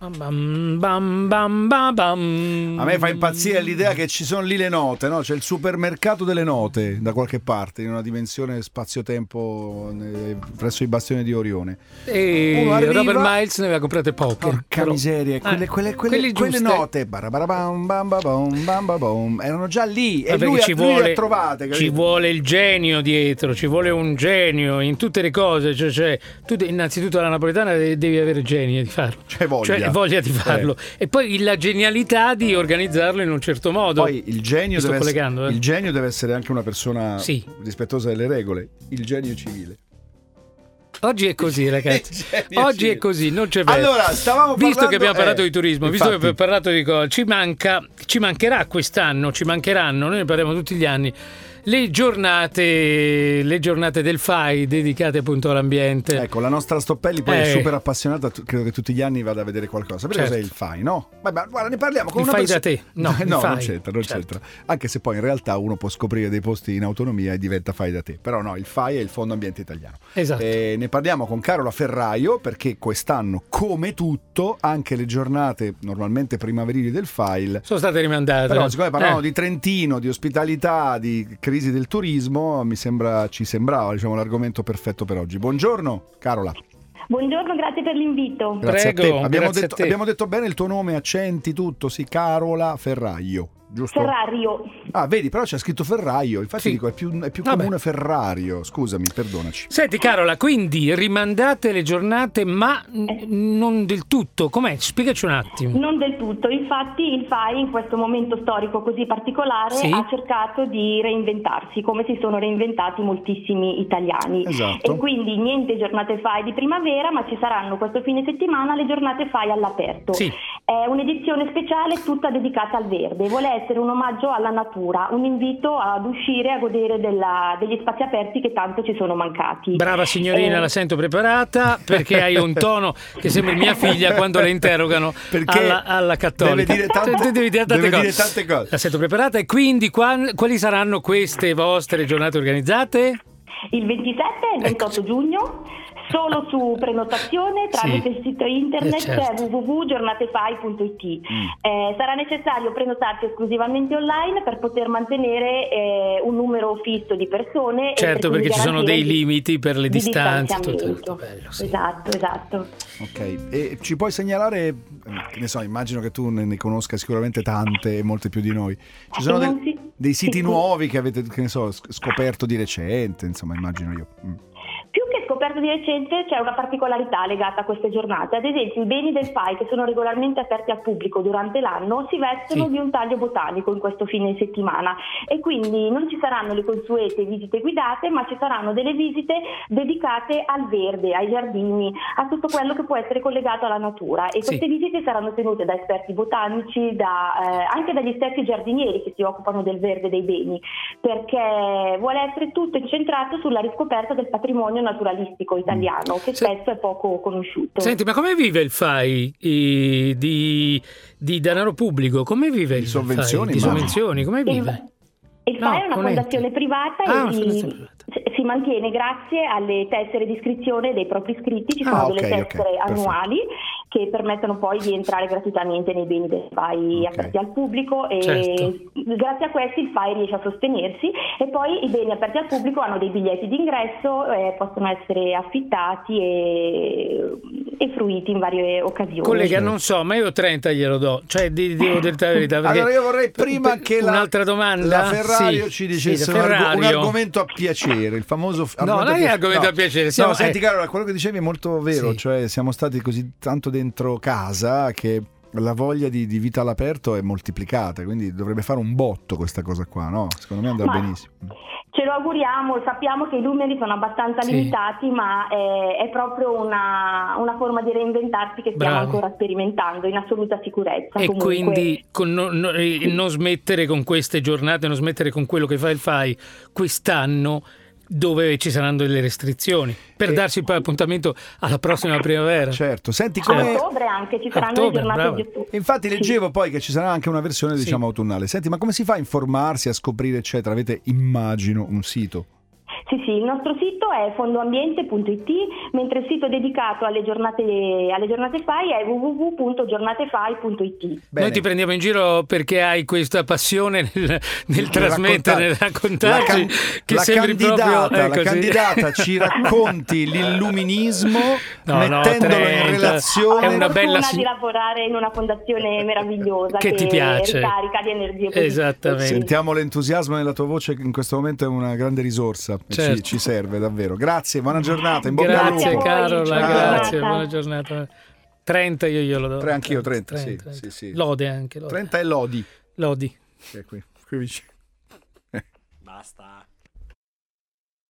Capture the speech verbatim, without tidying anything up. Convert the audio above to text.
Bam, bam, bam, bam, bam. A me fa impazzire l'idea che ci sono lì le note, no? C'è il supermercato delle note da qualche parte, in una dimensione spazio-tempo eh, presso i bastioni di Orione. E arriva... Robert Miles ne aveva comprate poche. Porca però... miseria, quelle, eh, quelle, quelle, quelle note bam, bam, bam, bam, bam, erano già lì e lui, ci lui vuole, le ha trovate. Ci vuole il genio dietro, ci vuole un genio in tutte le cose. Cioè, cioè, tu innanzitutto alla napoletana devi avere genio di farlo. C'è voglia. Cioè, voglia di farlo eh. E poi la genialità di organizzarlo in un certo modo. Poi il genio, deve essere, eh. il genio deve essere anche una persona sì. rispettosa delle regole, il genio civile. Oggi è così, ragazzi. Oggi civile. È così, non c'è vero. Allora, stavamo visto parlando, che abbiamo parlato eh, di turismo, infatti. visto che abbiamo parlato di cosa, ci manca, ci mancherà quest'anno, ci mancheranno, noi ne parliamo tutti gli anni. Le giornate, le giornate del F A I dedicate appunto all'ambiente. Ecco, la nostra Stoppelli poi eh. è super appassionata, credo che tutti gli anni vada a vedere qualcosa. Sapete certo. cos'è il F A I, no? Vabbè, guarda, ne parliamo con il una fai perso- da te. No, no non F A I. c'entra, non certo. c'entra. Anche se poi in realtà uno può scoprire dei posti in autonomia e diventa Fai da te. Però no, il F A I è il Fondo Ambiente Italiano. Esatto. E ne parliamo con Carola Ferraio perché quest'anno, come tutto, anche le giornate normalmente primaverili del F A I sono state rimandate. Però siccome parlavamo eh. di Trentino, di ospitalità, di crisi del turismo, mi sembra, ci sembrava diciamo l'argomento perfetto per oggi. Buongiorno Carola. Buongiorno, grazie per l'invito. Grazie Prego, a te. Abbiamo, grazie detto, a te. abbiamo detto bene il tuo nome, accenti, tutto, sì, Carola Ferraio, giusto? Ferrario. Ah, vedi, però c'è scritto Ferraio, infatti sì. dico è più, è più Vabbè. comune Ferrario, scusami, perdonaci. Senti Carola, quindi rimandate le giornate ma eh. non del tutto, com'è? Spiegaci un attimo. Non del tutto, infatti il F A I in questo momento storico così particolare sì. ha cercato di reinventarsi, come si sono reinventati moltissimi italiani. Esatto. E quindi niente giornate F A I di primavera, ma ci saranno questo fine settimana le giornate F A I all'aperto. Sì. È un'edizione speciale tutta dedicata al verde, vuole essere un omaggio alla natura, un invito ad uscire a godere della, degli spazi aperti che tanto ci sono mancati. Brava signorina, eh... la sento preparata perché hai un tono che sembra mia figlia quando le interrogano alla, alla cattolica. Deve dire tante, devi dire tante, deve cose. dire tante cose. La sento preparata e quindi quali, quali saranno queste vostre giornate organizzate? Il ventisette e il ventotto ecco. giugno. Solo su prenotazione tramite sì. il sito internet eh certo. w w w punto giornatefai punto i t. Mm. Eh, sarà necessario prenotarsi esclusivamente online per poter mantenere eh, un numero fisso di persone. Certo, e per perché ci sono dei di, limiti per le di distanze. Tutto, tutto bello, sì. Esatto, esatto. Ok, e ci puoi segnalare, che ne so, immagino che tu ne, ne conosca sicuramente tante e molte più di noi. Ci sono de- si... dei siti sì, nuovi che avete, che ne so, scoperto di recente, insomma, immagino io. Mm. Più che scoperto di recente c'è una particolarità legata a queste giornate. Ad esempio i beni del F A I che sono regolarmente aperti al pubblico durante l'anno si vestono sì. di un taglio botanico in questo fine settimana e quindi non ci saranno le consuete visite guidate, ma ci saranno delle visite dedicate al verde, ai giardini, a tutto quello che può essere collegato alla natura e queste sì. visite saranno tenute da esperti botanici, da, eh, anche dagli stessi giardinieri che si occupano del verde dei beni, perché vuole essere tutto incentrato sulla riscoperta del patrimonio naturalistico italiano che Se... spesso è poco conosciuto. Senti, ma come vive il F A I i, di, di denaro pubblico? Come vive di il sovvenzioni? F A I? Di sovvenzioni, come vive? Il F A I no, è una fondazione privata ah, e si, si mantiene grazie alle tessere di iscrizione dei propri iscritti. Ci sono ah, delle okay, tessere okay, annuali che permettono poi di entrare gratuitamente nei beni del F A I okay. aperti al pubblico e certo. grazie a questi il F A I riesce a sostenersi e poi i beni aperti al pubblico hanno dei biglietti d'ingresso, eh, possono essere affittati e, e fruiti in varie occasioni. Collega, non so, ma io trenta glielo do, cioè devo dire la verità. Allora io vorrei prima che la, un'altra domanda la Ferrario sì, ci dicesse sì, un, arg- Ferrario. un argomento a piacere, il famoso f- no, non è argomento no. a piacere. Siamo, no, senti eh. Carola, quello che dicevi è molto vero, sì. cioè siamo stati così tanto dentro casa che la voglia di, di vita all'aperto è moltiplicata, quindi dovrebbe fare un botto questa cosa qua, no? Secondo me andrà ma benissimo. Ce lo auguriamo, sappiamo che i numeri sono abbastanza sì. limitati, ma è, è proprio una, una forma di reinventarsi che stiamo Bravo. ancora sperimentando in assoluta sicurezza. E comunque. quindi con non, non, non smettere con queste giornate, non smettere con quello che fa il F A I quest'anno, dove ci saranno delle restrizioni per e... darsi poi appuntamento alla prossima primavera. Certo, senti come a ottobre anche ci saranno ottobre, le giornate bravo. di ottobre. Infatti leggevo sì. poi che ci sarà anche una versione diciamo sì. autunnale. Senti, ma come si fa a informarsi, a scoprire eccetera? Avete immagino un sito? Sì, sì, il nostro sito è fondoambiente punto it, mentre il sito dedicato alle giornate, alle giornate F A I è w w w punto giornate f a i punto it. Noi ti prendiamo in giro perché hai questa passione nel, nel trasmettere, nel raccontarci, la can- che la sembri candidata, proprio... la candidata ci racconti l'illuminismo no, mettendolo no, in Ho relazione. è una bella di lavorare in una fondazione meravigliosa che, che ti piace, ricarica di energie positive. Esattamente. Sentiamo l'entusiasmo nella tua voce, che in questo momento è una grande risorsa, certo. ci, ci serve davvero. Grazie, buona giornata, in bocca grazie, al lupo. Carola, Ciao. grazie, buona giornata. trenta io glielo do. Tre anch'io, trenta, trenta, sì, trenta. sì, sì. Lode anche. Lode. trenta e lodi. Lodi. Che è qui, qui vicino. Basta.